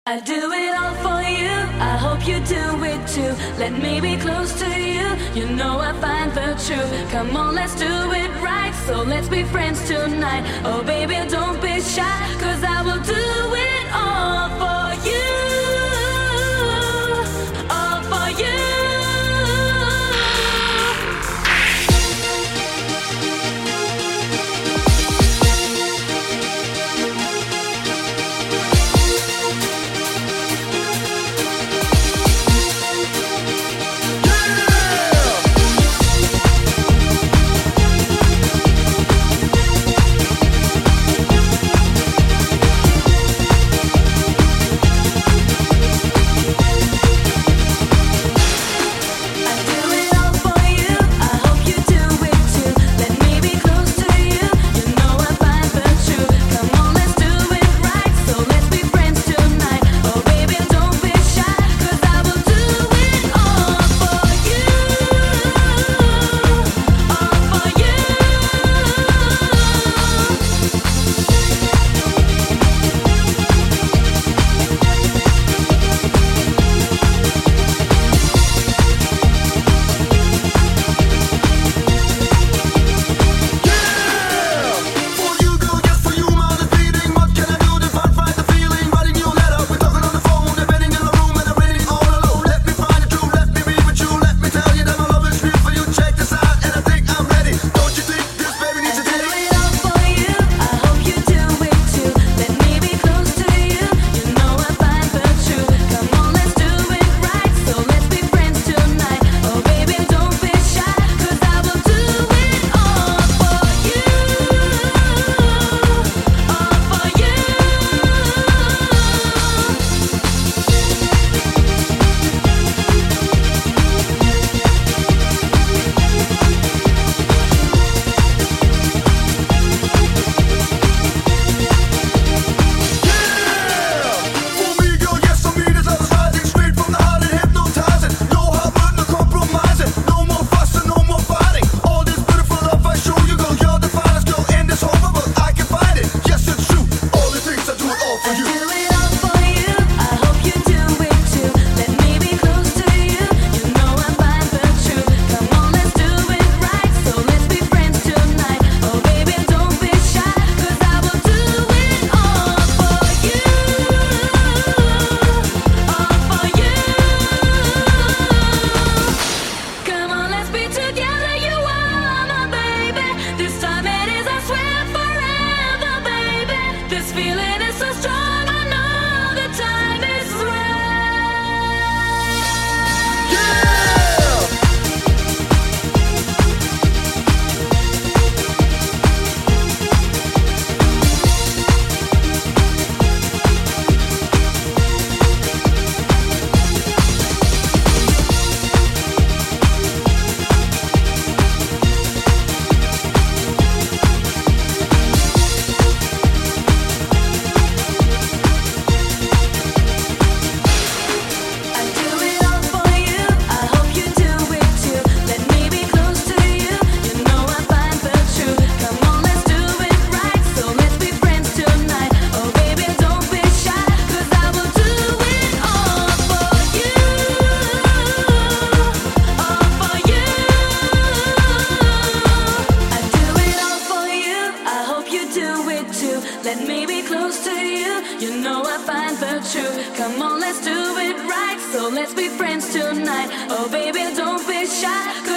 I do it all for you, I hope you do it too. Let me be close to you, you know I find the truth. Come on, let's do it right, so let's be friends tonight. Oh baby, don't be shy, cause I will do it all for you. All for you. Let me be close to you, you know I find the truth. Come on, let's do it right, so let's be friends tonight. Oh baby, don't be shy.